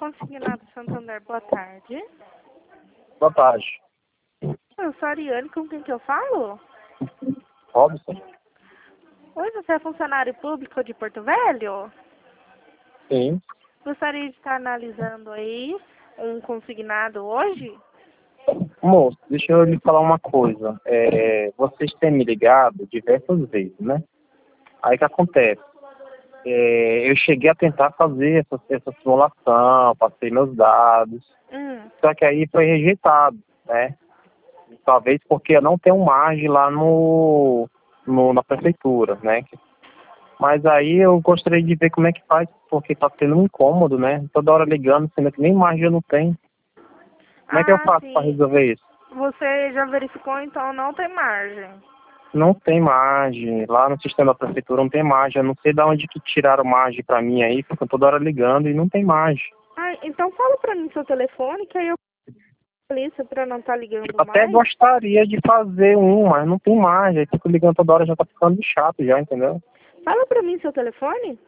Consignado Santander, boa tarde. Boa tarde. Eu sou a Ariane, com quem que eu falo? Robson? Oi, você é funcionário público de Porto Velho? Sim. Gostaria de estar analisando aí um consignado hoje? Moço, deixa eu lhe falar uma coisa. Vocês têm me ligado diversas vezes, né? Aí o que acontece? Eu cheguei a tentar fazer essa simulação, passei meus dados, só que aí foi rejeitado, né? Talvez porque eu não tenho margem lá na prefeitura, né? Mas aí eu gostaria de ver como é que faz, porque tá tendo um incômodo, né? Toda hora ligando, sendo que nem margem eu não tenho. Como é que eu faço para resolver isso? Você já verificou, então não tem margem? Não tem margem. Lá no sistema da prefeitura não tem margem. Eu não sei de onde que tiraram margem para mim aí, ficam toda hora ligando e não tem margem. Então fala pra mim seu telefone, que aí eu lista pra não estar ligando Eu até mais. gostaria de fazer mas não tem margem. Aí fico ligando toda hora, já tá ficando chato já, entendeu? Fala pra mim seu telefone?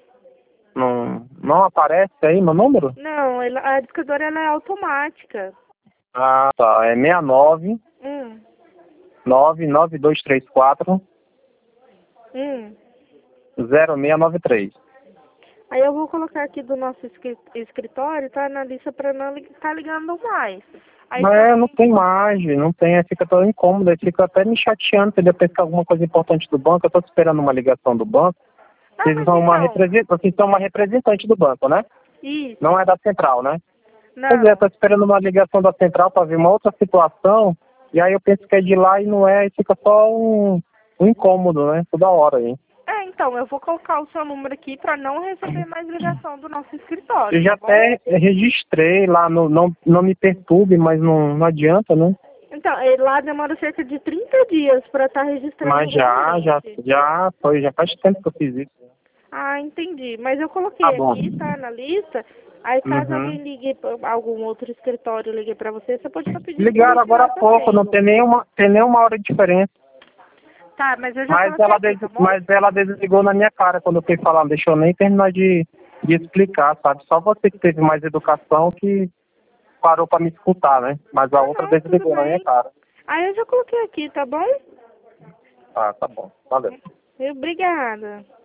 Não aparece aí meu número? Não, a discadora ela é automática. Ah, tá. É 69 99234 0693. Aí eu vou colocar aqui do nosso escritório, tá? Na lista pra não tá ligando mais. Aí Não tem margem, não tem, aí fica todo incômodo, aí fica até me chateando, entendeu? Pensar alguma coisa importante do banco, eu tô esperando uma ligação do banco. Vocês são uma representante do banco, né? Isso. Não é da central, né? Não. Pois é, tô esperando uma ligação da central para ver uma outra situação, e aí eu penso que é de lá e não é, e fica só um incômodo, né? Toda hora aí. Então, eu vou colocar o seu número aqui para não receber mais ligação do nosso escritório. Eu já até registrei lá no Não Me Perturbe, mas não adianta, né? Então, lá demora cerca de 30 dias para estar registrando. Mas já faz tempo que eu fiz isso. Ah, entendi. Mas eu coloquei aqui, tá, na lista. Aí caso alguém ligue, algum outro escritório ligue para você, você pode estar pedindo. Ligaram agora há pouco, não tem nenhuma hora de diferença. Tá, mas eu já coloquei aqui, tá bom? Mas ela desligou na minha cara quando eu fui falar, não deixou nem terminar de explicar, sabe? Só você que teve mais educação que parou para me escutar, né? Mas a outra desligou na minha cara. Aí eu já coloquei aqui, tá bom? Ah, tá bom. Valeu. Obrigada.